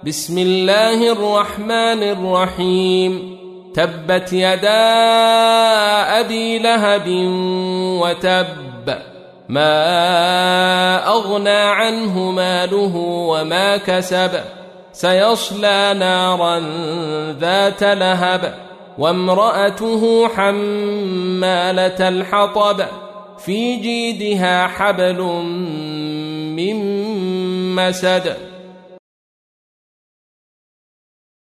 بسم الله الرحمن الرحيم. تبت يدا أبي لهب وتب، ما أغنى عنه ماله وما كسب، سيصلى نارا ذات لهب، وامرأته حمالة الحطب، في جيدها حبل من مسد.